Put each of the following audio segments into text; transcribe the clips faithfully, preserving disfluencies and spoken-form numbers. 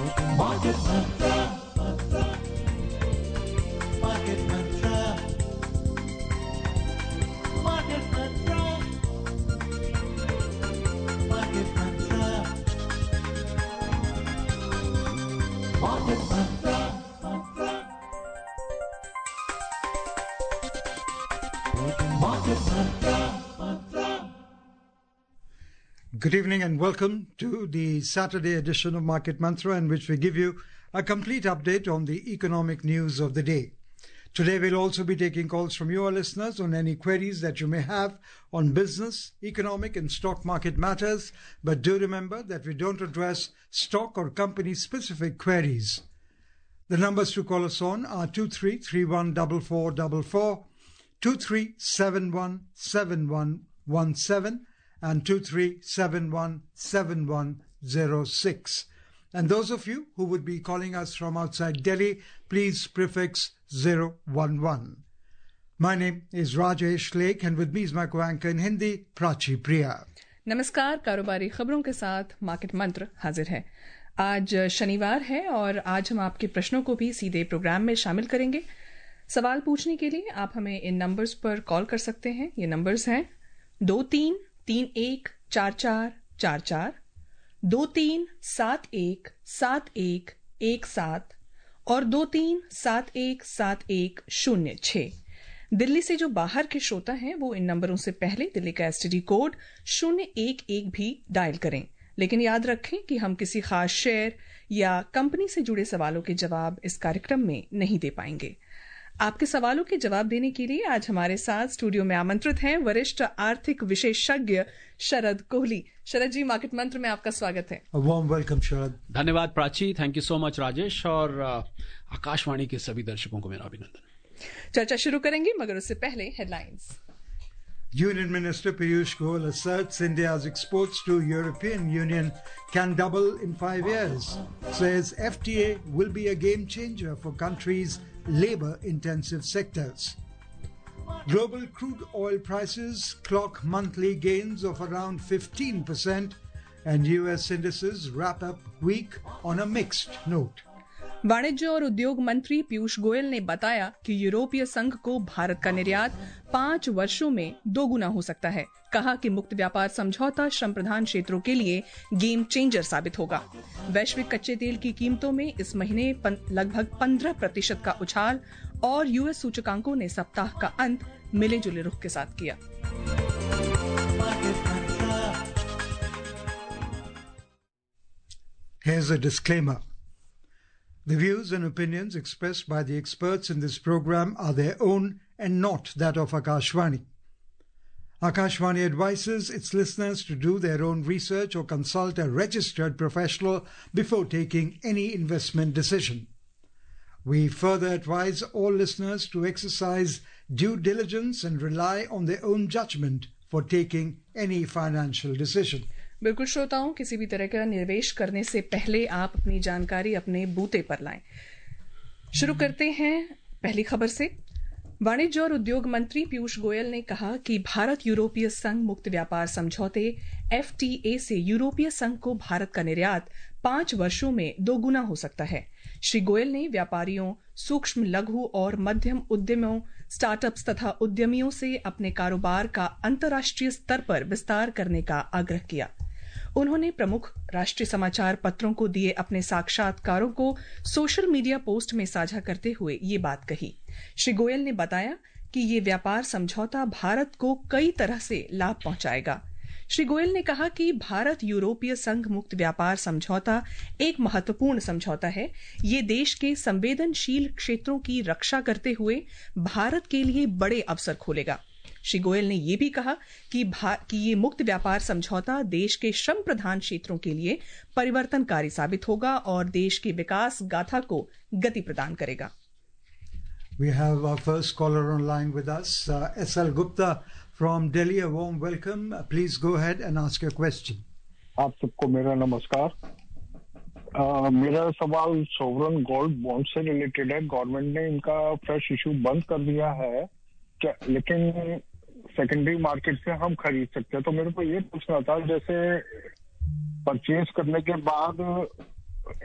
Market Mantra, Market Mantra, Market Mantra, Market Mantra, Market Mantra, Mantra, Market Mantra, Mantra. Good evening and welcome to the Saturday edition of Market Mantra, in which we give you a complete update on the economic news of the day. Today we'll also be taking calls from your listeners on any queries that you may have on business, economic and stock market matters, but do remember that we don't address stock or company specific queries. The numbers to call us on are two three three one four four four four, two three seven one seven one one seven and two three seven one seven one zero six. And those of you who would be calling us from outside Delhi, please prefix zero one one. My name is Rajesh Lake and with me is my co-anchor in Hindi, Prachi Priya. नमस्कार. कारोबारी खबरों के साथ market मंत्र हाजिर है. आज शनिवार है और आज हम आपके प्रश्नों को भी सीधे प्रोग्राम में शामिल करेंगे. सवाल पूछने के लिए आप हमें इन नंबर्स पर कॉल कर सकते हैं. ये नंबर्स हैं दो तीन तीन एक चार चार चार चार, दो तीन सात एक सात एक एक सात और दो तीन सात एक सात एक शून्य छः. दिल्ली से जो बाहर के श्रोता हैं वो इन नंबरों से पहले दिल्ली का एसटीडी कोड शून्य एक एक भी डायल करें. लेकिन याद रखें कि हम किसी खास शेयर या कंपनी से जुड़े सवालों के जवाब इस कार्यक्रम में नहीं दे पाएंगे. आपके सवालों के जवाब देने के लिए आज हमारे साथ स्टूडियो में आमंत्रित हैं वरिष्ठ आर्थिक विशेषज्ञ शरद कोहली. शरद जी, मार्केट मंत्र में आपका स्वागत है. Warm welcome Sharad. धन्यवाद Prachi, thank you so much Rajesh, और आकाशवाणी के सभी दर्शकों को मेरा अभिनंदन. चर्चा शुरू करेंगे मगर उससे पहले headlines. Union Minister Piyush Goyal asserts India's exports to European Union can double in five years. Says F T A will be a game changer for countries' labour-intensive sectors. Global crude oil prices clock monthly gains of around fifteen percent and U S indices wrap up week on a mixed note. वाणिज्य और उद्योग मंत्री पीयूष गोयल ने बताया कि यूरोपीय संघ को भारत का निर्यात पांच वर्षों में दोगुना हो सकता है. कहा कि मुक्त व्यापार समझौता श्रम प्रधान क्षेत्रों के लिए गेम चेंजर साबित होगा. वैश्विक कच्चे तेल की कीमतों में इस महीने लगभग पंद्रह प्रतिशत का उछाल और यूएस सूचकांकों ने सप्ताह का अंत मिले जुले रुख के साथ किया. Here's a disclaimer. The views and opinions expressed by the experts in this program are their own and not that of Akashvani. Akashvani advises its listeners to do their own research or consult a registered professional before taking any investment decision. We further advise all listeners to exercise due diligence and rely on their own judgment for taking any financial decision. बिल्कुल श्रोताओं, किसी भी तरह का निवेश करने से पहले आप अपनी जानकारी अपने बूते पर लाएं. शुरू करते हैं पहली खबर से. वाणिज्य और उद्योग मंत्री पीयूष गोयल ने कहा कि भारत यूरोपीय संघ मुक्त व्यापार समझौते एफ टी ए से यूरोपीय संघ को भारत का निर्यात पांच वर्षों में दोगुना हो सकता है. श्री गोयल ने व्यापारियों, सूक्ष्म लघु और मध्यम उद्यमों, स्टार्टअप्स तथा उद्यमियों से अपने कारोबार का अंतर्राष्ट्रीय स्तर पर विस्तार करने का आग्रह किया. उन्होंने प्रमुख राष्ट्रीय समाचार पत्रों को दिए अपने साक्षात्कारों को सोशल मीडिया पोस्ट में साझा करते हुए ये बात कही. श्री गोयल ने बताया कि ये व्यापार समझौता भारत को कई तरह से लाभ पहुंचाएगा. श्री गोयल ने कहा कि भारत यूरोपीय संघ मुक्त व्यापार समझौता एक महत्वपूर्ण समझौता है. ये देश के संवेदनशील क्षेत्रों की रक्षा करते हुए भारत के लिए बड़े अवसर खोलेगा. श्री गोयल ने यह भी कहा कि, कि ये मुक्त व्यापार समझौता देश के श्रम प्रधान क्षेत्रों के लिए परिवर्तनकारी साबित होगा और देश की विकास गाथा को गति प्रदान करेगा. We have our first caller on line with us, uh, S L Gupta from Delhi. A warm welcome. Uh, please go ahead and ask your question. आप सबको मेरा नमस्कार. uh, मेरा सवाल सोवरन गोल्ड बॉन्ड से रिलेटेड है. Government ने इनका फ्रेश इशू बंद कर दिया है क्या, लेकिन सेकेंडरी मार्केट से हम खरीद सकते हैं. तो मेरे को ये पूछना था, जैसे परचेज करने के बाद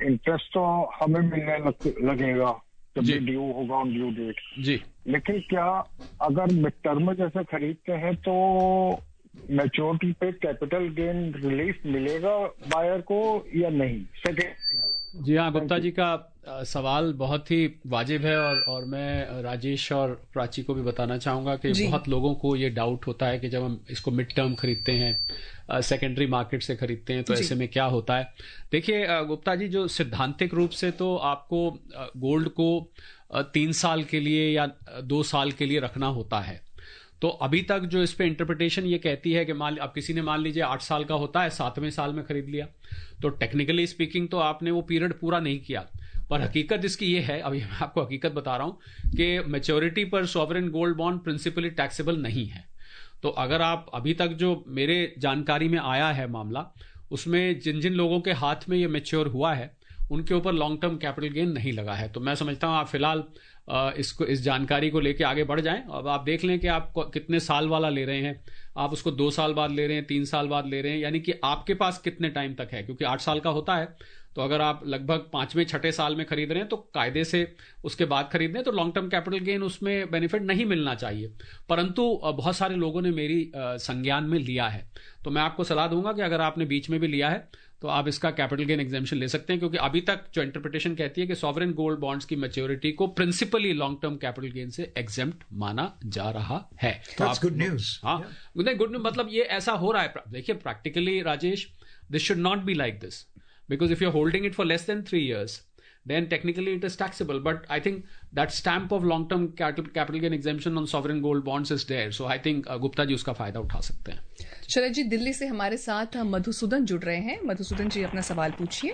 इंटरेस्ट तो हमें मिलने लग, लगेगा जब जी। भी ड्यू होगा ऑन ड्यू डेट। जी लेकिन क्या अगर मिड टर्म में जैसे खरीदते हैं तो मैच्योरिटी पे कैपिटल गेन रिलीफ मिलेगा बायर को या नहीं? सेकेंड। जी हाँ, गुप्ता जी का अ, सवाल बहुत ही वाजिब है और और मैं राजेश और प्राची को भी बताना चाहूंगा कि जी। बहुत लोगों को ये डाउट होता है कि जब हम इसको मिड टर्म खरीदते हैं, सेकेंडरी मार्केट से खरीदते हैं, तो जी। ऐसे में क्या होता है। देखिए अ, गुप्ता जी, जो सिद्धांतिक रूप से तो आपको अ, गोल्ड को अ, तीन साल के लिए या अ, दो साल के लिए रखना होता है। तो अभी तक जो इस पे इंटरप्रिटेशन ये कहती है कि मान अब किसी ने मान लीजिए आठ साल का होता है, सातवें साल में खरीद लिया, तो टेक्निकली स्पीकिंग तो आपने वो पीरियड पूरा नहीं किया। पर हकीकत इसकी ये है, अभी मैं आपको हकीकत बता रहा हूं कि मैच्योरिटी पर sovereign gold bond principally taxable नहीं है। तो अगर आप अभी तक जो मेरे जानकारी में आया है मामला, उसमें जिन जिन लोगों के हाथ में ये मैच्योर हुआ है उनके ऊपर लॉन्ग टर्म कैपिटल गेन नहीं लगा है। तो मैं समझता हूं आप फिलहाल अ, इसको इस जानकारी को लेके आगे बढ़ जाएं। अब आप देख लें कि आप कितने साल वाला ले रहे हैं, आप उसको दो साल बाद ले रहे हैं, तीन साल बाद ले रहे हैं, यानी कि आपके पास कितने टाइम तक है। क्योंकि आठ साल का होता है, तो अगर आप लगभग पांचवें छठे साल में खरीद रहे हैं तो कायदे से उसके बाद खरीद रहे हैं तो लॉन्ग टर्म कैपिटल गेन उसमें बेनिफिट नहीं मिलना चाहिए। परंतु अ, बहुत सारे लोगों ने मेरी अ, संज्ञान में लिया है, तो मैं आपको सलाह दूंगा कि अगर आपने बीच में भी लिया है तो आप इसका कैपिटल गेन एग्जेम्पशन ले सकते हैं। क्योंकि अभी तक जो इंटरप्रिटेशन कहती है कि सॉवरेन गोल्ड बॉन्ड्स की मैच्योरिटी को principally long term capital gain से एग्जेम्प्ट माना जा रहा है। तो That's आप- good news. हाँ, नहीं, गुड न्यूज मतलब ये ऐसा हो रहा है। देखिए practically Rajesh, this should not be like this, because if you're holding it for less than three years, then technically it is taxable. But I think that stamp of long-term capital, capital gain exemption on sovereign gold bonds is there. So I think uh, Gupta ji उसका फायदा उठा सकते हैं। शरद जी, दिल्ली से हमारे साथ मधुसूदन जुड़ रहे हैं। मधुसूदन जी, अपना सवाल पूछिए।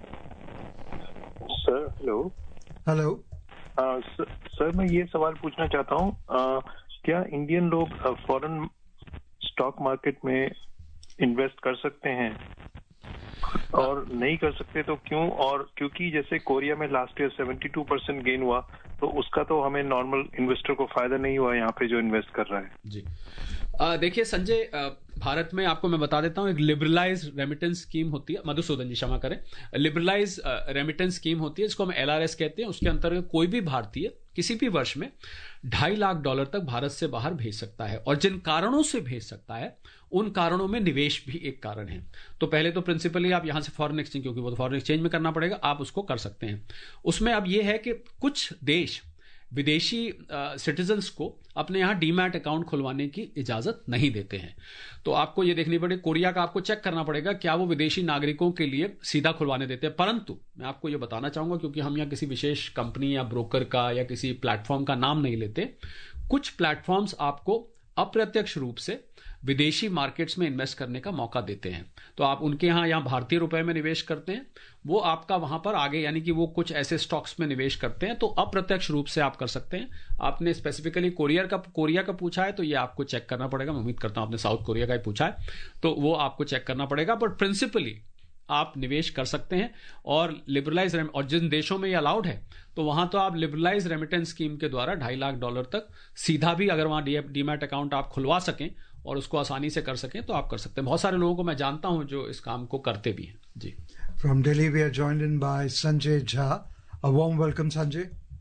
Sir hello. हेलो। आ, सर, सर मैं ये सवाल पूछना चाहता हूँ, आ, क्या इंडियन लोग फॉरेन स्टॉक मार्केट में इन्वेस्ट कर सकते हैं, और नहीं कर सकते तो क्यों? और क्योंकि जैसे कोरिया में लास्ट ईयर बहत्तर परसेंट गेन हुआ, तो उसका तो हमें नॉर्मल इन्वेस्टर को फायदा नहीं हुआ यहाँ पे जो इन्वेस्ट कर रहा है। जी आ, देखिए संजय, आ, भारत में आपको मैं बता देता हूं, एक लिबरलाइज रेमिटेंस स्कीम होती है। मधुसूदन जी क्षमा करें, लिबरलाइज रेमिटेंस स्कीम होती है, जिसको हम एल आर एस कहते हैं। उसके अंतर्गत कोई भी भारतीय किसी भी वर्ष में ढाई लाख डॉलर तक भारत से बाहर भेज सकता है, और जिन कारणों से भेज सकता है उन कारणों में निवेश भी एक कारण है। तो पहले तो प्रिंसिपली आप यहां से फॉरेन एक्सचेंज, क्योंकि वो तो फॉरेन एक्सचेंज में करना पड़ेगा, आप उसको कर सकते हैं। उसमें अब यह है कि कुछ देश विदेशी सिटीजन्स को अपने यहां डीमैट अकाउंट खुलवाने की इजाजत नहीं देते हैं। तो आपको यह देखनी पड़ेगी, कोरिया का आपको चेक करना पड़ेगा क्या वो विदेशी नागरिकों के लिए सीधा खुलवाने देते हैं। परंतु मैं आपको यह बताना चाहूंगा, क्योंकि हम यहाँ किसी विशेष कंपनी या ब्रोकर का या किसी प्लेटफॉर्म का नाम नहीं लेते, कुछ प्लेटफॉर्म्स आपको अप्रत्यक्ष रूप से विदेशी मार्केट्स में इन्वेस्ट करने का मौका देते हैं। तो आप उनके यहां यहां भारतीय रुपए में निवेश करते हैं, वो आपका वहां पर आगे, यानी कि वो कुछ ऐसे स्टॉक्स में निवेश करते हैं, तो अप्रत्यक्ष रूप से आप कर सकते हैं। आपने स्पेसिफिकली कोरिया का कोरिया का पूछा है, तो ये आपको चेक करना पड़ेगा। मैं उम्मीद करता हूं आपने साउथ कोरिया का ही पूछा है, तो वो आपको चेक करना पड़ेगा। बट प्रिंसिपली आप निवेश कर सकते हैं, और लिबरलाइज, और जिन देशों में ये अलाउड है तो वहां तो आप लिबरलाइज रेमिटेंस स्कीम के द्वारा ढाई लाख डॉलर तक सीधा भी, अगर वहां डीमैट अकाउंट आप खुलवा सकें और उसको आसानी से कर सकें, तो आप कर सकते हैं। बहुत सारे लोगों को मैं जानता हूं जो इस काम को करते भी हैं। जी। From Delhi, we are joined in by Sanjay Jha. A warm welcome, Sanjay.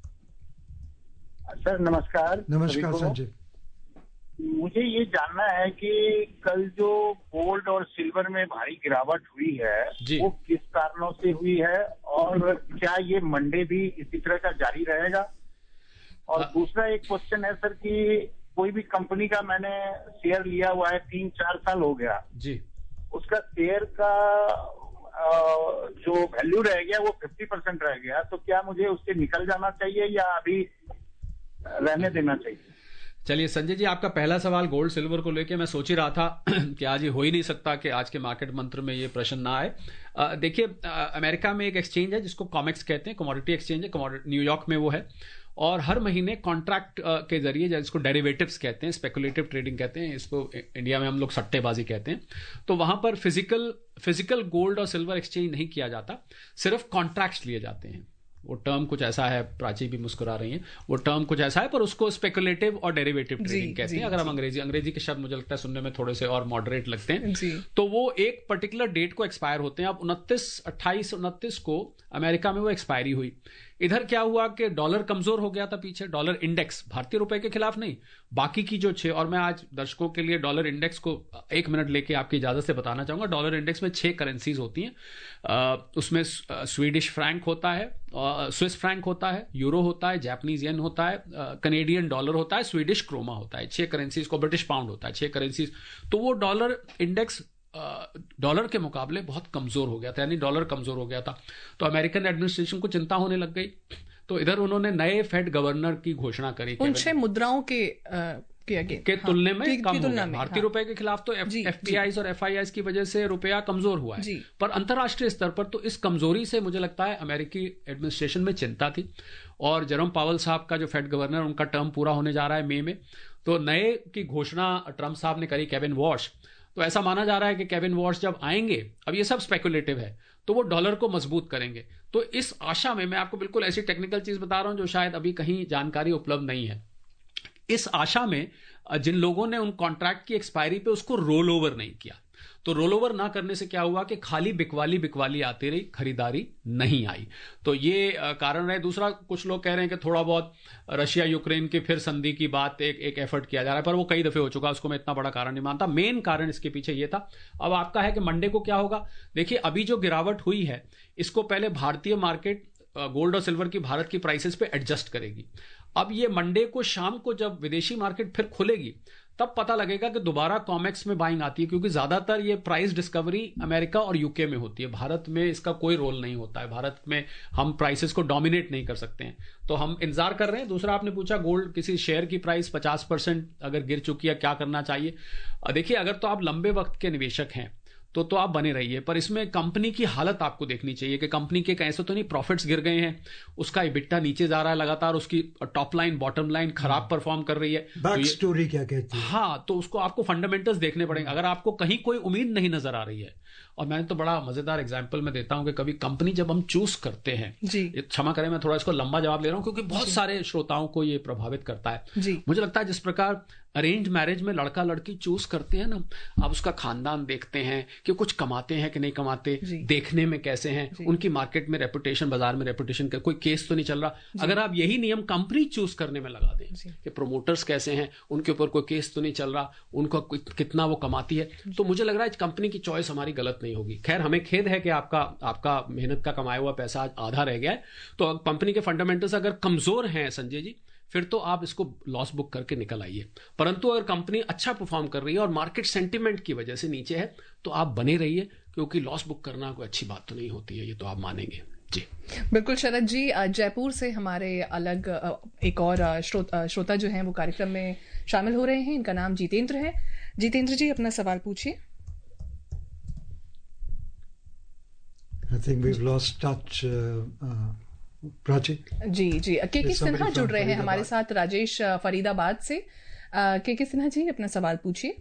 Sir नमस्कार। नमस्कार सभी को। संजय। मुझे ये जानना है कि कल जो गोल्ड और सिल्वर में भारी गिरावट हुई है जी। वो किस कारणों से हुई है, और क्या ये मंडे भी इसी तरह का जारी रहेगा? और आ, दूसरा एक क्वेश्चन है सर कि कोई भी कंपनी का मैंने शेयर लिया हुआ है, तीन चार साल हो गया, जी। उसका शेयर का आ, जो वैल्यू रह गया वो फिफ्टी परसेंट रह गया, तो क्या मुझे उससे निकल जाना चाहिए या अभी रहने देना चाहिए? चलिए संजय जी, आपका पहला सवाल गोल्ड सिल्वर को लेके मैं सोच ही रहा था कि आज ये हो ही नहीं सकता कि आज के मार्केट मंत्र में ये प्रश्न ना आए। अ, देखिए, अमेरिका में एक एक्सचेंज है जिसको कॉमेक्स कहते हैं, कमोडिटी एक्सचेंज है, कमोडिटी न्यूयॉर्क में वो है, और हर महीने कॉन्ट्रैक्ट के जरिए, जिसको डेरिवेटिव्स कहते हैं, स्पेकुलेटिव ट्रेडिंग कहते हैं, इसको इंडिया में हम लोग सट्टेबाजी कहते हैं, तो वहां पर फिजिकल फिजिकल गोल्ड और सिल्वर एक्सचेंज नहीं किया जाता, सिर्फ कॉन्ट्रैक्ट्स लिए जाते हैं। वो टर्म कुछ ऐसा है, प्राची भी मुस्कुरा रही है, वो टर्म कुछ ऐसा है, पर उसको स्पेकुलेटिव और डेरिवेटिव ट्रेडिंग कहते हैं। अगर हम अंग्रेजी अंग्रेजी के शब्द मुझे लगता है सुनने में थोड़े से और मॉडरेट लगते हैं, तो वो एक पर्टिकुलर डेट को एक्सपायर होते हैं। अब उनतीस अट्ठाईस उनतीस को अमेरिका में वो एक्सपायरी हुई। इधर क्या हुआ कि डॉलर कमजोर हो गया था पीछे, डॉलर इंडेक्स भारतीय रुपए के खिलाफ नहीं, बाकी की जो छह, और मैं आज दर्शकों के लिए डॉलर इंडेक्स को एक मिनट लेके आपकी इजाजत से बताना चाहूंगा। डॉलर इंडेक्स में छह करेंसीज होती हैं, उसमें स्वीडिश फ्रैंक होता है, स्विस फ्रैंक होता है, यूरो होता है, जापानीज येन होता है, कनेडियन डॉलर होता है, स्वीडिश क्रोमा होता है, छह करेंसीज को, ब्रिटिश पाउंड होता है, छह करेंसीज। तो वो डॉलर इंडेक्स डॉलर के मुकाबले बहुत कमजोर हो गया था, यानी डॉलर कमजोर हो गया था। तो अमेरिकन एडमिनिस्ट्रेशन को चिंता होने लग गई, तो इधर उन्होंने नए फेड गवर्नर की घोषणा करी उन छह मुद्राओं के आ, के, के हाँ, तुलने में की, कम की हो गया भारतीय हाँ, रुपए के खिलाफ। तो एफपीआईज और एफआईआईज की वजह से रुपया कमजोर हुआ है, पर अंतरराष्ट्रीय स्तर पर तो इस कमजोरी से मुझे लगता है अमेरिकी एडमिनिस्ट्रेशन में चिंता थी। और जेरोम पावेल साहब का जो फेड गवर्नर, उनका टर्म पूरा होने जा रहा है मई में, तो नए की घोषणा ट्रंप साहब ने करी, केविन वॉश। तो ऐसा माना जा रहा है कि केविन वॉश जब आएंगे, अब ये सब स्पेकुलेटिव है, तो वो डॉलर को मजबूत करेंगे। तो इस आशा में मैं आपको बिल्कुल ऐसी टेक्निकल चीज बता रहा हूं जो शायद अभी कहीं जानकारी उपलब्ध नहीं है। इस आशा में जिन लोगों ने उन कॉन्ट्रैक्ट की एक्सपायरी पे उसको रोल ओवर नहीं किया, तो रोल ओवर ना करने से क्या हुआ कि खाली बिकवाली बिकवाली आती रही, खरीदारी नहीं आई। तो ये कारण रहे। दूसरा, कुछ लोग कह रहे हैं कि थोड़ा बहुत रशिया यूक्रेन की फिर संधि की बात एक एक एफर्ट किया जा रहा है, पर वो कई दफे हो चुका, उसको मैं इतना बड़ा कारण नहीं मानता। मेन कारण इसके पीछे ये था। अब आपका है कि मंडे को क्या होगा। देखिए, अभी जो गिरावट हुई है, इसको पहले भारतीय मार्केट गोल्ड और सिल्वर की भारत की प्राइसेस पे एडजस्ट करेगी। अब ये मंडे को शाम को जब विदेशी मार्केट फिर खुलेगी, तब पता लगेगा कि दोबारा कॉमेक्स में बाइंग आती है, क्योंकि ज्यादातर ये प्राइस डिस्कवरी अमेरिका और यूके में होती है। भारत में इसका कोई रोल नहीं होता है, भारत में हम प्राइसेस को डोमिनेट नहीं कर सकते हैं, तो हम इंतजार कर रहे हैं। दूसरा, आपने पूछा गोल्ड, किसी शेयर की प्राइस पचास परसेंट अगर गिर चुकी है, क्या करना चाहिए। देखिए, अगर तो आप लंबे वक्त के निवेशक हैं तो तो आप बने रहिए, पर इसमें कंपनी की हालत आपको देखनी चाहिए कि कंपनी के कैसे तो नहीं प्रॉफिट्स गिर गए हैं, उसका इबिट्टा नीचे जा रहा है लगातार, उसकी टॉप लाइन बॉटम लाइन खराब परफॉर्म कर रही है। बैक तो स्टोरी क्या कहती है? हाँ, तो उसको आपको फंडामेंटल्स देखने पड़ेंगे। अगर आपको कहीं कोई उम्मीद नहीं नजर आ रही है, और मैंने तो बड़ा मजेदार एग्जाम्पल में देता हूं कि कभी कंपनी जब हम चूज करते हैं, क्षमा करें मैं थोड़ा इसको लंबा जवाब ले रहा हूं क्योंकि बहुत सारे श्रोताओं को ये प्रभावित करता है। मुझे लगता है जिस प्रकार अरेंज मैरिज में लड़का लड़की चूज करते हैं ना, आप उसका खानदान देखते हैं कि कुछ कमाते हैं कि नहीं कमाते, देखने में कैसे हैं, उनकी मार्केट में रेपुटेशन, बाजार में रेपुटेशन का कोई केस तो नहीं चल रहा। अगर आप यही नियम कंपनी चूज करने में लगा दें कि प्रमोटर्स कैसे हैं, उनके ऊपर कोई केस तो नहीं चल रहा, उनको कितना वो कमाती है, तो मुझे लग रहा है कंपनी की चॉइस हमारी गलत नहीं होगी। खैर, हमें खेद है कि आपका आपका मेहनत का कमाया हुआ पैसा आज आधा रह गया है। तो कंपनी के फंडामेंटल्स अगर कमजोर हैं संजय जी, फिर तो आप इसको लॉस बुक करके निकल आइए। परंतु अगर कंपनी अच्छा परफॉर्म कर रही है और मार्केट सेंटीमेंट की वजह से नीचे है, तो आप बने रहिए, क्योंकि लॉस बुक करना कोई अच्छी बात तो नहीं होती है, ये तो आप मानेंगे जी। बिल्कुल शरद जी, जयपुर से हमारे अलग एक और श्रोता जो हैं वो कार्यक्रम में शामिल हो रहे हैं। इनका नाम जितेंद्र है। जितेंद्र जी, अपना सवाल पूछिए। I think we've lost touch. Uh, uh... Prachi जी जी के के सिन्हा जुड़ रहे हैं हमारे साथ, राजेश फरीदाबाद से। के के सिन्हा जी, अपना सवाल पूछिए।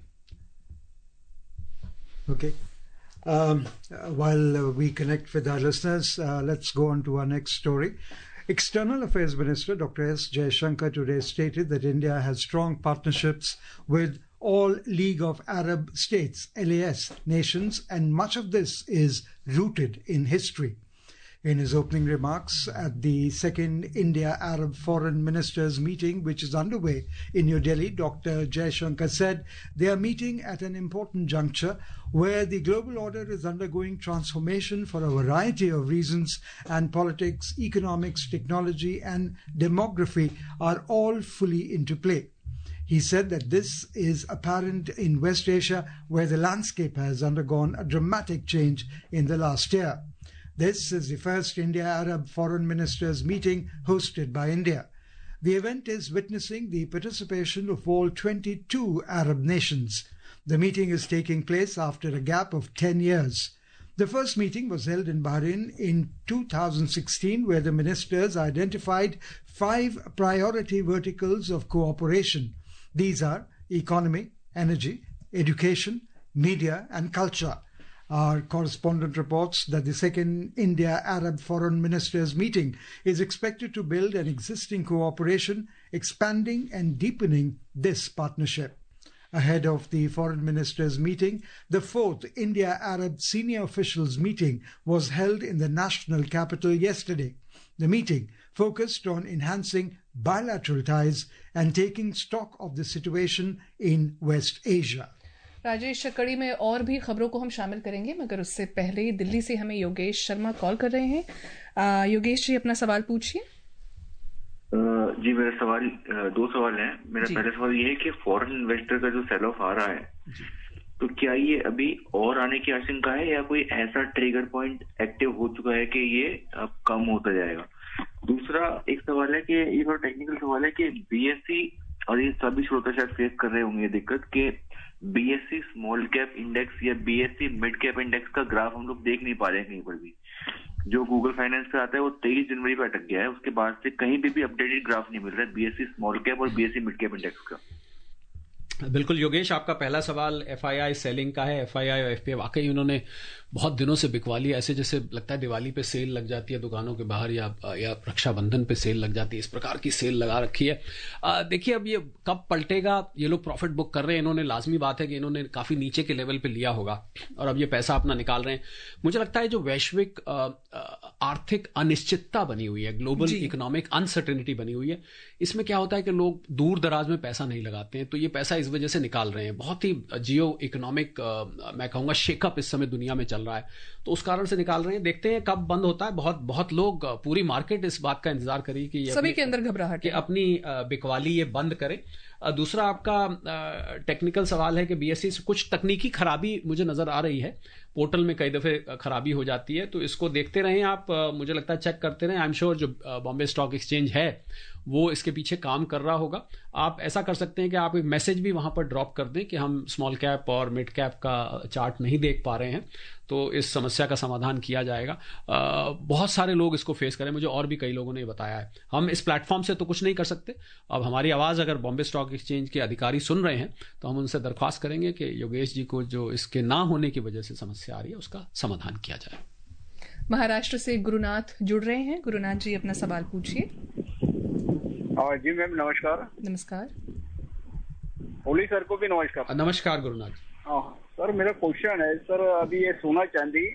Okay. Um, while uh, we connect with our listeners, uh, let's go on to our next story. External Affairs Minister Doctor S. Jaishankar today stated that India has strong partnerships with all League of Arab States, L A S, nations, and much of this is rooted in history. In his opening remarks at the second India-Arab Foreign Ministers meeting, which is underway in New Delhi, Doctor Jaishankar said they are meeting at an important juncture where the global order is undergoing transformation for a variety of reasons, and politics, economics, technology, and demography are all fully into play. He said that this is apparent in West Asia, where the landscape has undergone a dramatic change in the last year. This is the first India-Arab Foreign Ministers meeting hosted by India. The event is witnessing the participation of all twenty-two Arab nations. The meeting is taking place after a gap of ten years. The first meeting was held in Bahrain in two thousand sixteen, where the ministers identified five priority verticals of cooperation. These are economy, energy, education, media, and culture. Our correspondent reports that the second India-Arab Foreign Ministers meeting is expected to build an existing cooperation, expanding and deepening this partnership. Ahead of the foreign ministers' meeting, the fourth India-Arab senior officials meeting was held in the national capital yesterday. The meeting focused on enhancing bilateral ties and taking stock of the situation in West Asia. Rajesh, कड़ी में और भी खबरों को हम शामिल करेंगे, मगर उससे पहले दिल्ली से हमें योगेश शर्मा कॉल कर रहे हैं। योगेश जी, अपना सवाल पूछिए। जी, मेरा सवाल दो सवाल हैं। मेरा पहला सवाल ये है कि फॉरेन इन्वेस्टर का जो सेल ऑफ आ रहा है, तो क्या ये अभी और आने की आशंका है या कोई ऐसा ट्रिगर पॉइंट एक्टिव हो चुका है कि ये अब कम होता जाएगा? दूसरा एक सवाल है कि ये थोड़ा टेक्निकल सवाल है कि बीएससी, और ये सभी श्रोता शायद फेस कर रहे होंगे ये दिक्कत, कि बीएससी स्मॉल कैप इंडेक्स या बीएससी मिड कैप इंडेक्स का ग्राफ हम लोग देख नहीं पा रहे हैं कहीं पर भी। जो गूगल फाइनेंस पे आता है वो तेईस जनवरी पे अटक गया है, उसके बाद से कहीं भी भी अपडेटेड ग्राफ नहीं मिल रहा है बीएससी स्मॉल कैप और बीएससी मिड कैप इंडेक्स का। बिल्कुल योगेश, आपका पहला सवाल एफआईआई सेलिंग का है। एफआईआई और एफपीआई वाकई उन्होंने बहुत दिनों से बिकवा ली, ऐसे जैसे लगता है दिवाली पे सेल लग जाती है दुकानों के बाहर, या या रक्षाबंधन पे सेल लग जाती है, इस प्रकार की सेल लगा रखी है। देखिए अब ये कब पलटेगा, ये लोग प्रॉफिट बुक कर रहे हैं, इन्होंने लाजमी बात है कि इन्होंने काफी नीचे के लेवल पे लिया होगा और अब ये पैसा अपना निकाल रहे हैं। मुझे लगता है जो वैश्विक आर्थिक अनिश्चितता बनी हुई है, ग्लोबल इकोनॉमिक अनसर्टेनिटी बनी हुई है, इसमें क्या होता है कि लोग दूर दराज में पैसा नहीं लगाते हैं, तो ये पैसा इस वजह से निकाल रहे हैं। बहुत ही जियो इकोनॉमिक मैं कहूंगा शेकअप इस समय दुनिया में चल रहा है, तो उस कारण से निकाल रहे हैं। देखते हैं कब बंद होता है। बहुत बहुत लोग, पूरी मार्केट इस बात का इंतजार करी कि सभी के अंदर घबराहट कि अपनी बिकवाली ये बंद करे। दूसरा आपका टेक्निकल सवाल है कि बीएससी से कुछ तकनीकी खराबी मुझे नजर आ रही है, पोर्टल में कई दफे खराबी हो जाती है, तो इसको देखते रहें आप, मुझे लगता है चेक करते रहें। आई एम श्योर जो बॉम्बे स्टॉक एक्सचेंज है वो इसके पीछे काम कर रहा होगा। आप ऐसा कर सकते हैं कि आप एक मैसेज भी वहां पर ड्रॉप कर दें कि हम स्मॉल कैप और मिड कैप का चार्ट नहीं देख पा रहे हैं, तो इस समस्या का समाधान किया जाएगा। आ, बहुत सारे लोग इसको फेस करें, मुझे और भी कई लोगों ने बताया है। हम इस प्लेटफॉर्म से तो कुछ नहीं कर सकते, अब हमारी आवाज़ अगर बॉम्बे स्टॉक एक्सचेंज के अधिकारी सुन रहे हैं तो हम उनसे दरख्वास्त करेंगे कि योगेश जी को जो इसके ना होने की वजह से समस्या आ रही है उसका समाधान किया जाए। महाराष्ट्र से गुरुनाथ जुड़ रहे हैं। गुरुनाथ जी, अपना सवाल पूछिए। जी मैम, नमस्कार। नमस्कार। होली सर को भी नमस्कार। नमस्कार गुरुनाथ। हाँ सर, मेरा क्वेश्चन है सर, अभी ये सोना चांदी,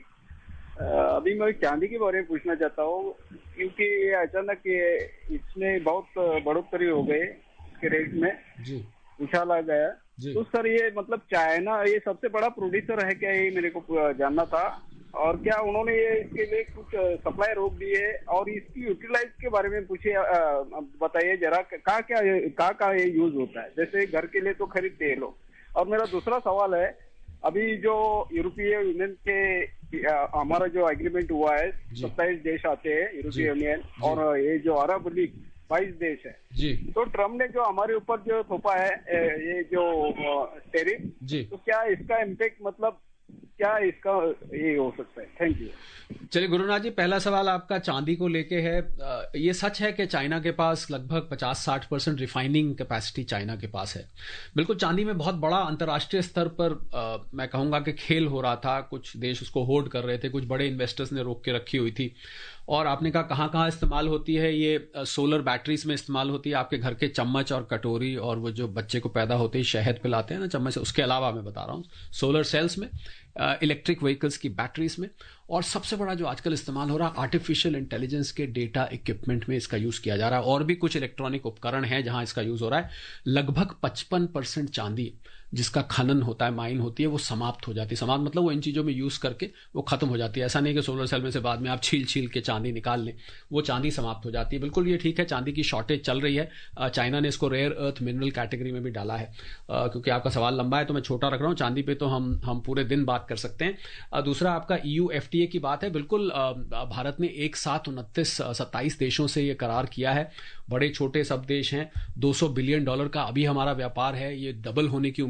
अभी मैं चांदी के बारे में पूछना चाहता हूँ, क्योंकि ये अचानक ये इसमें बहुत बढ़ोतरी हो गई इसके रेट में, जी उछाला गया। तो सर ये मतलब चाइना ये सबसे बड़ा प्रोड्यूसर है क्या, ये मेरे को जानना था, और क्या उन्होंने ये इसके लिए कुछ सप्लाई रोक दी है, और इसकी यूटिलाइज के बारे में पूछिए, बताइए जरा, कहाँ क्या कहाँ कहाँ ये यूज होता है, जैसे घर के लिए तो खरीदते हैं लोग। और मेरा दूसरा सवाल है, अभी जो यूरोपीय यूनियन के हमारा जो एग्रीमेंट हुआ है, सत्ताईस देश आते हैं यूरोपीय यूनियन, और ये जो अरब लीग बाईस देश है जी, तो ट्रम्प ने जो हमारे ऊपर जो थोपा है ये जो टेरिफ, तो क्या इसका इम्पैक्ट मतलब क्या इसका ये हो सकता है? Thank you. चलिए गुरुनाथ जी, पहला सवाल आपका चांदी को लेके है। ये सच है कि चाइना के पास लगभग पचास साठ परसेंट रिफाइनिंग कैपेसिटी चाइना के पास है। बिल्कुल, चांदी में बहुत बड़ा अंतर्राष्ट्रीय स्तर पर आ, मैं कहूंगा कि खेल हो रहा था। कुछ देश उसको होल्ड कर रहे थे, कुछ बड़े इन्वेस्टर्स ने रोक के रखी हुई थी। और आपने कहा कहाँ कहाँ इस्तेमाल होती है, ये सोलर बैटरीज में इस्तेमाल होती है, आपके घर के चम्मच और कटोरी, और वो जो बच्चे को पैदा होते ही शहद पिलाते हैं ना चम्मच से, उसके अलावा मैं बता रहा हूँ सोलर सेल्स में, इलेक्ट्रिक व्हीकल्स की बैटरीज में, और सबसे बड़ा जो आजकल इस्तेमाल हो रहा है आर्टिफिशियल इंटेलिजेंस के डेटा इक्विपमेंट में इसका यूज किया जा रहा है। और भी कुछ इलेक्ट्रॉनिक उपकरण हैं जहां इसका यूज हो रहा है। लगभग पचपन परसेंट चांदी जिसका खनन होता है, माइन होती है, वो समाप्त हो जाती है। समाप्त मतलब वो इन चीजों में यूज करके वो खत्म हो जाती है। ऐसा नहीं कि सोलर सेल में से बाद में आप छील छील के चांदी निकाल लें, वो चांदी समाप्त हो जाती है। बिल्कुल ये ठीक है, चांदी की शॉर्टेज चल रही है। चाइना ने इसको रेयर अर्थ मिनरल कैटेगरी में भी डाला है। क्योंकि आपका सवाल लंबा है तो मैं छोटा रख रहा हूँ, चांदी पे तो हम हम पूरे दिन बात कर सकते हैं। दूसरा आपका ईयू एफटीए की बात है। बिल्कुल, भारत ने एक साथ उनतीस सत्ताईस देशों से ये करार किया है। बड़े छोटे सब देश हैं। दो सौ बिलियन डॉलर का अभी हमारा व्यापार है, ये डबल होने की उम्मीद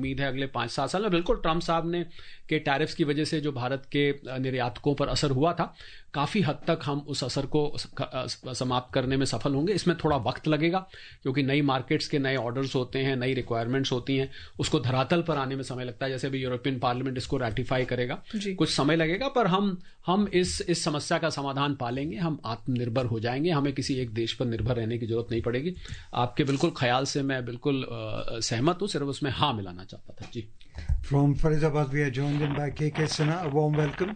उम्मीद है अगले पाँच सात साल में। बिल्कुल ट्रंप साहब ने के टैरिफ्स की वजह से जो भारत के निर्यातकों पर असर हुआ था, काफ़ी हद तक हम उस असर को समाप्त करने में सफल होंगे। इसमें थोड़ा वक्त लगेगा क्योंकि नई मार्केट्स के नए ऑर्डर्स होते हैं, नई रिक्वायरमेंट्स होती हैं, उसको धरातल पर आने में समय लगता है। जैसे अभी यूरोपियन पार्लियामेंट इसको रैटिफाई करेगा, कुछ समय लगेगा, पर हम हम इस इस समस्या का समाधान पालेंगे। हम आत्मनिर्भर हो जाएंगे, हमें किसी एक देश पर निर्भर रहने की जरूरत नहीं पड़ेगी। आपके बिल्कुल ख्याल से मैं बिल्कुल सहमत हूँ, सिर्फ उसमें हाँ मिलाना चाहता था जी। From Faridabad, we are joined in by K K Sinha. A warm welcome.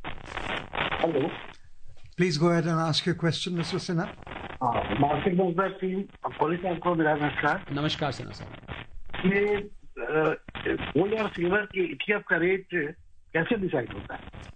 Hello. Please go ahead and ask your question, Mister Sinha. Market Mantra team पुलिस आपको मेरा नमस्कार। नमस्कार सिन्हा साहब। ये गोल्ड और सिल्वर के ईटीएफ का रेट कैसे डिसाइड होता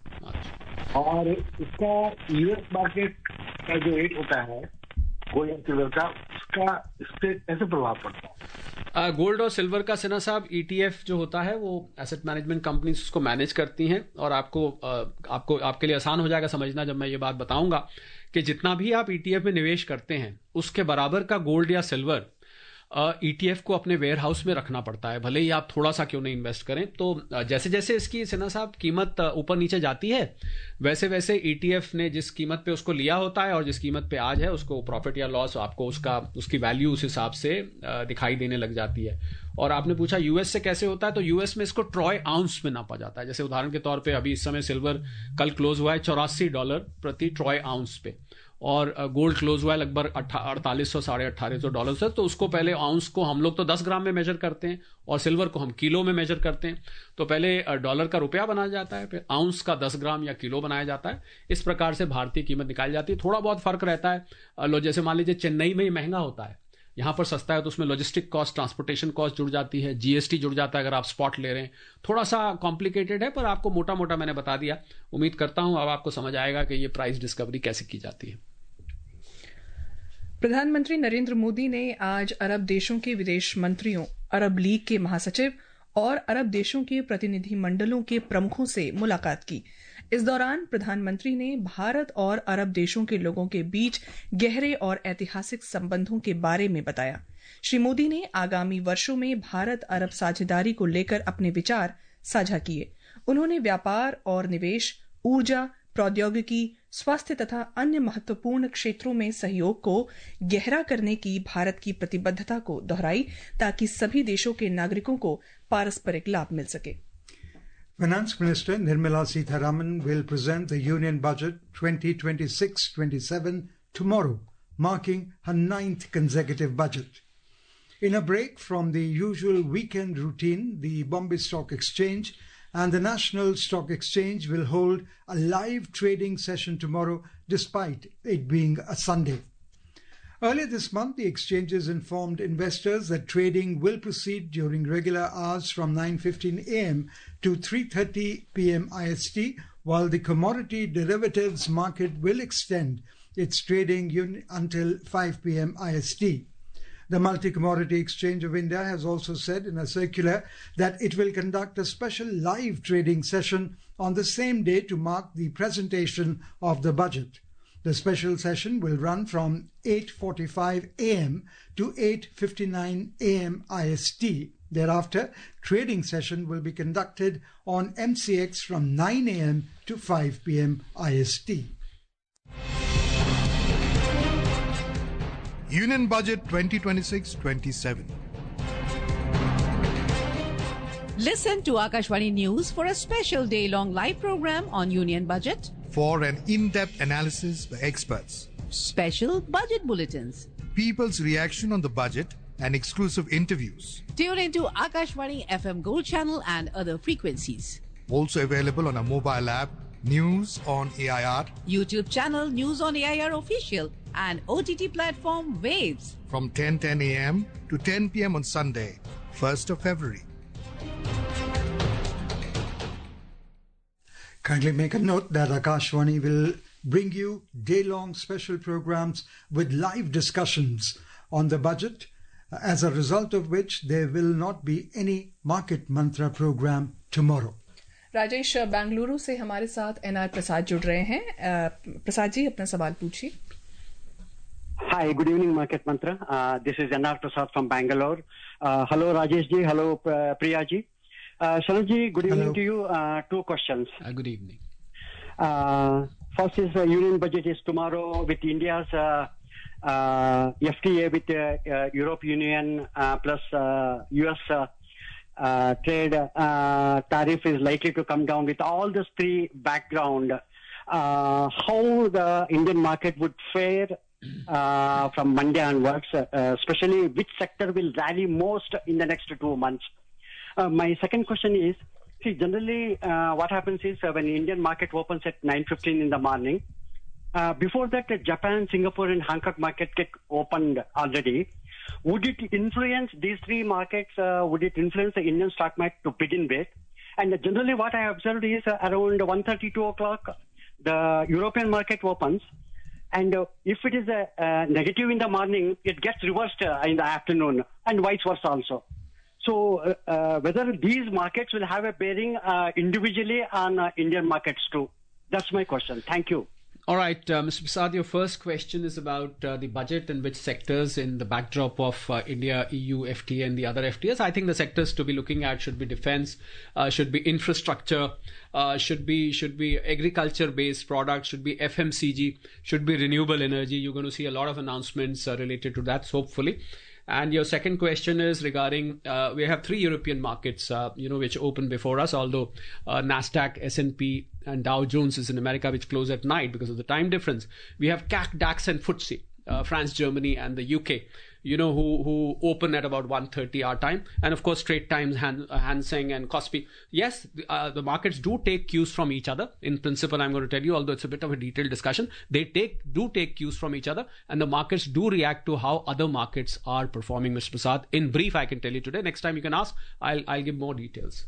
है और इसका यूएस मार्केट का जो रेट होता है गोल्ड और सिल्वर का, उसका इस पे कैसे प्रभाव पड़ता है? गोल्ड और सिल्वर का सिन्हा साहब ईटीएफ जो होता है वो एसेट मैनेजमेंट कंपनीज उसको मैनेज करती हैं, और आपको आपको आपके लिए आसान हो जाएगा समझना जब मैं ये बात बताऊंगा कि जितना भी आप ईटीएफ में निवेश करते हैं उसके बराबर का गोल्ड या सिल्वर ईटीएफ को अपने वेयर हाउस में रखना पड़ता है, भले ही आप थोड़ा सा क्यों नहीं इन्वेस्ट करें। तो जैसे जैसे इसकी सिन्हा साहब कीमत ऊपर नीचे जाती है, वैसे वैसे ईटीएफ ने जिस कीमत पे उसको लिया होता है और जिस कीमत पे आज है, उसको प्रॉफिट या लॉस आपको उसका उसकी वैल्यू उस हिसाब से दिखाई देने लग जाती है। और आपने पूछा यूएस से कैसे होता है, तो यूएस में इसको ट्रॉय आउंस में नापा जाता है। जैसे उदाहरण के तौर पे अभी इस समय सिल्वर कल क्लोज हुआ है चौरासी डॉलर प्रति ट्रॉय आउंस पे, और गोल्ड क्लोज हुआ है लगभग अड़तालीस सौ साढ़े अट्ठारह सौ डॉलर से। तो उसको पहले आउंस को हम लोग तो दस ग्राम में मेजर करते हैं और सिल्वर को हम किलो में मेजर करते हैं। तो पहले डॉलर का रुपया बनाया जाता है, फिर आउंस का दस ग्राम या किलो बनाया जाता है। इस प्रकार से भारतीय कीमत निकाली जाती है। थोड़ा बहुत फर्क रहता है, लो जैसे मान लीजिए चेन्नई में ही महंगा होता है, यहाँ पर सस्ता है, तो उसमें लॉजिस्टिक कॉस्ट, ट्रांसपोर्टेशन कॉस्ट जुड़ जाती है, जीएसटी जुड़ जाता है अगर आप स्पॉट ले रहे हैं। थोड़ा सा कॉम्प्लिकेटेड है, पर आपको मोटा मोटा मैंने बता दिया। उम्मीद करता हूं अब आपको समझ आएगा कि ये प्राइस डिस्कवरी कैसे की जाती है। प्रधानमंत्री नरेंद्र मोदी ने आज अरब देशों के विदेश मंत्रियों, अरब लीग के महासचिव और अरब देशों के प्रतिनिधि मंडलों के प्रमुखों से मुलाकात की। इस दौरान प्रधानमंत्री ने भारत और अरब देशों के लोगों के बीच गहरे और ऐतिहासिक संबंधों के बारे में बताया। श्री मोदी ने आगामी वर्षों में भारत अरब साझेदारी को लेकर अपने विचार साझा किए। उन्होंने व्यापार और निवेश, ऊर्जा, प्रौद्योगिकी, स्वास्थ्य तथा अन्य महत्वपूर्ण क्षेत्रों में सहयोग को गहरा करने की भारत की प्रतिबद्धता को दोहराई, ताकि सभी देशों के नागरिकों को पारस्परिक लाभ मिल सके। Finance Minister Nirmala Sitharaman will present the Union Budget twenty twenty-six twenty-seven tomorrow, marking her ninth consecutive budget. In a break from the usual weekend routine, the Bombay Stock Exchange and the National Stock Exchange will hold a live trading session tomorrow, despite it being a Sunday. Earlier this month, the exchanges informed investors that trading will proceed during regular hours from nine fifteen a m to three thirty p m I S T, while the commodity derivatives market will extend its trading until five p m I S T. The Multi-Commodity Exchange of India has also said in a circular that it will conduct a special live trading session on the same day to mark the presentation of the budget. The special session will run from eight forty-five a m to eight fifty-nine a m I S T. Thereafter, trading session will be conducted on M C X from nine a m to five p m I S T. Union Budget twenty twenty-six twenty-seven. Listen to Akashvani News for a special day-long live program on Union Budget. For an in-depth analysis by experts. Special budget bulletins. People's reaction on the budget and exclusive interviews. Tune into Akashvani F M Gold channel and other frequencies. Also available on our mobile app, News on A I R. YouTube channel News on A I R Official and O T T platform Waves. From ten ten a m to ten p m on Sunday, first of February. Kindly make a note that Akashvani will bring you day-long special programs with live discussions on the budget, as a result of which there will not be any Market Mantra program tomorrow. Rajesh, Bengaluru से हमारे साथ NR प्रसाद जुड़ रहे हैं। प्रसाद जी, अपना सवाल पूछिए। Hi, good evening, Market Mantra. Uh, this is N R Prasad from Bangalore. Uh, hello, Rajesh ji. Hello, uh, Priya ji. Uh, Sharad ji, good evening Hello. to you. Uh, two questions. Uh, good evening. Uh, first is uh, Union budget is tomorrow with India's uh, uh, F T A with uh, uh, European Union uh, plus uh, U S uh, uh, trade uh, tariff is likely to come down. With all this three background, uh, how the Indian market would fare uh, from Monday onwards, uh, especially which sector will rally most in the next two months? Uh, my second question is, see, generally uh, what happens is uh, when Indian market opens at nine fifteen in the morning, uh, before that uh, Japan, Singapore and Hong Kong market get opened already. Would it influence these three markets? Uh, would it influence the Indian stock market to begin with? And uh, generally what I observed is uh, around one thirty, two o'clock, the European market opens. And uh, if it is a, uh, negative in the morning, it gets reversed uh, in the afternoon and vice versa also. So uh, uh, whether these markets will have a bearing uh, individually on uh, Indian markets too? That's my question. Thank you. All right, uh, Mister Prasad, your first question is about uh, the budget and which sectors in the backdrop of uh, India, E U, F T A and the other F T As. I think the sectors to be looking at should be defense, uh, should be infrastructure, uh, should be should be agriculture-based products, should be F M C G, should be renewable energy. You're going to see a lot of announcements uh, related to that, hopefully. And your second question is regarding, uh, we have three European markets, uh, you know, which open before us, although uh, NASDAQ, S and P and Dow Jones is in America, which close at night because of the time difference. We have C A C, DAX and F T S E, uh, France, Germany and the U K, you know, who, who open at about one thirty our time. And of course, Straits Times, Han, uh, Hang Seng and Kospi. Yes, uh, the markets do take cues from each other. In principle, I'm going to tell you, although it's a bit of a detailed discussion, they take do take cues from each other and the markets do react to how other markets are performing, Mister Prasad. In brief, I can tell you today. Next time you can ask, I'll, I'll give more details.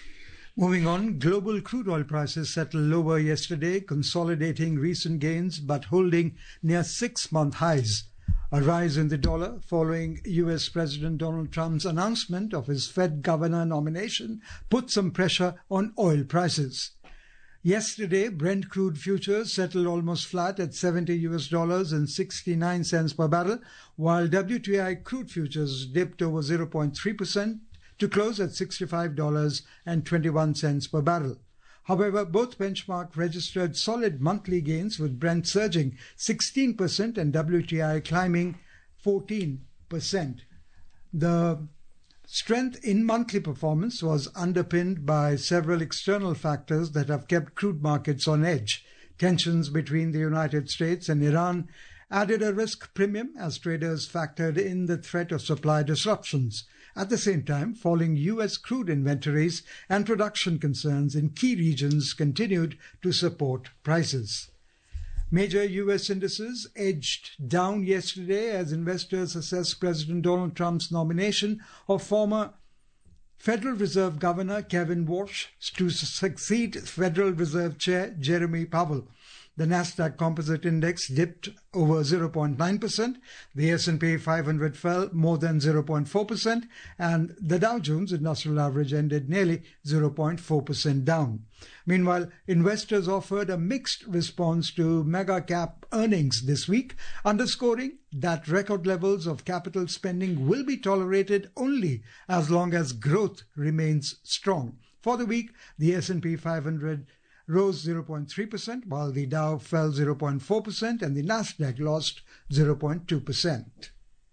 Moving on, global crude oil prices settled lower yesterday, consolidating recent gains but holding near six-month highs. A rise in the dollar following U S President Donald Trump's announcement of his Fed governor nomination put some pressure on oil prices. Yesterday, Brent crude futures settled almost flat at seventy U S dollars and sixty-nine cents per barrel, while W T I crude futures dipped over zero point three percent to close at sixty-five dollars and twenty-one cents per barrel. However, both benchmark registered solid monthly gains, with Brent surging sixteen percent and W T I climbing fourteen percent. The strength in monthly performance was underpinned by several external factors that have kept crude markets on edge. Tensions between the United States and Iran added a risk premium as traders factored in the threat of supply disruptions. At the same time, falling U S crude inventories and production concerns in key regions continued to support prices. Major U S indices edged down yesterday as investors assessed President Donald Trump's nomination of former Federal Reserve Governor Kevin Warsh to succeed Federal Reserve Chair Jeremy Powell. The Nasdaq Composite Index dipped over zero point nine percent, the S and P five hundred fell more than zero point four percent, and the Dow Jones Industrial Average ended nearly zero point four percent down. Meanwhile, investors offered a mixed response to mega cap earnings this week, underscoring that record levels of capital spending will be tolerated only as long as growth remains strong. For the week, the S and P five hundred rose zero point three percent, while the Dow fell zero point four percent and the Nasdaq lost zero point two percent.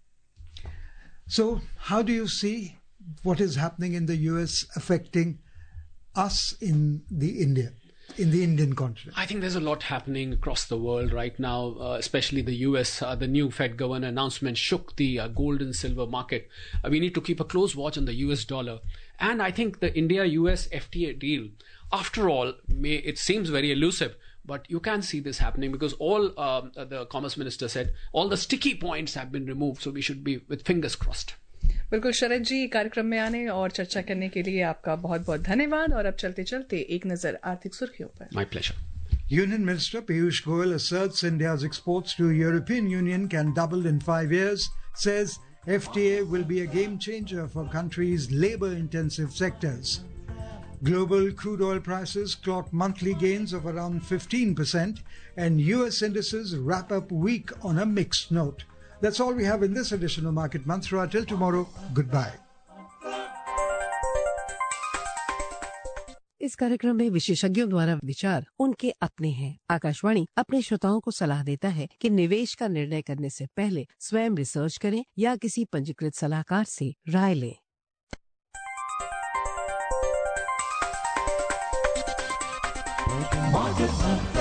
So, how do you see what is happening in the U S affecting us in the India, in the Indian continent? I think there's a lot happening across the world right now, uh, especially the U S. Uh, the new Fed governor announcement shook the uh, gold and silver market. Uh, we need to keep a close watch on the U S dollar. And I think the India-U S F T A deal, after all, may, it seems very elusive, but you can see this happening because all um, the Commerce Minister said, all the sticky points have been removed, so we should be with fingers crossed. बिल्कुल शरद जी, कार्यक्रम में आने और चर्चा करने के लिए आपका बहुत बहुत धन्यवाद। और अब चलते चलते एक नजर आर्थिक सुर्खियों पर। My pleasure. Union Minister Piyush Goyal asserts India's exports to European Union can double in five years, says F T A will be a game changer for country's labour-intensive sectors. Global crude oil prices clocked monthly gains of around fifteen percent, and U S indices wrap up week on a mixed note. That's all we have in this edition of Market Mantra. Till tomorrow, goodbye. इस कार्यक्रम में विशेषज्ञों द्वारा विचार उनके अपने हैं। आकाशवाणी अपने श्रोताओं को सलाह देता है कि निवेश का निर्णय करने से पहले स्वयं रिसर्च करें या किसी पंजीकृत सलाहकार से राय लें। Market Mantra.